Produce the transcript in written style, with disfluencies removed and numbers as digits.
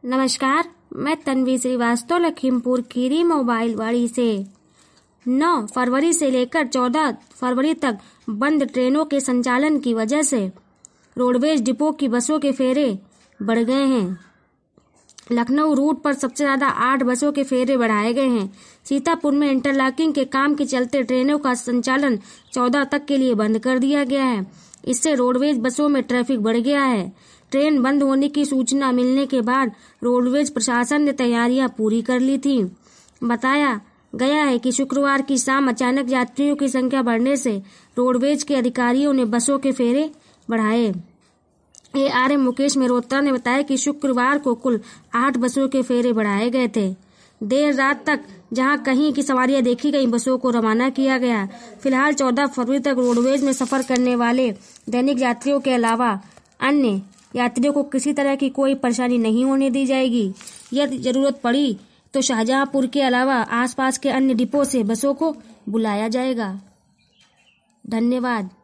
नमस्कार, मैं तन्वी श्रीवास्तव लखीमपुर खीरी मोबाइल वाड़ी से। 9 फरवरी से लेकर 14 फरवरी तक बंद ट्रेनों के संचालन की वजह से रोडवेज डिपो की बसों के फेरे बढ़ गए हैं। लखनऊ रूट पर सबसे ज्यादा 8 बसों के फेरे बढ़ाए गए हैं। सीतापुर में इंटरलॉकिंग के काम के चलते ट्रेनों का संचालन 14 तक के लिए बंद कर दिया गया है। इससे रोडवेज बसों में ट्रैफिक बढ़ गया है। ट्रेन बंद होने की सूचना मिलने के बाद रोडवेज प्रशासन ने तैयारियां पूरी कर ली थी। बताया गया है कि शुक्रवार की शाम अचानक यात्रियों की संख्या बढ़ने से रोडवेज के अधिकारियों ने बसों के फेरे बढ़ाए। ARM मुकेश मेहरोत्रा ने बताया कि शुक्रवार को कुल 8 बसों के फेरे बढ़ाए गए थे। देर रात तक जहां कहीं की सवारियां देखी गई, बसों को रवाना किया गया। फिलहाल 14 फरवरी तक रोडवेज में सफर करने वाले दैनिक यात्रियों के अलावा अन्य यात्रियों को किसी तरह की कोई परेशानी नहीं होने दी जाएगी। यदि जरूरत पड़ी तो शाहजहांपुर के अलावा आसपास के अन्य डिपो से बसों को बुलाया जाएगा। धन्यवाद।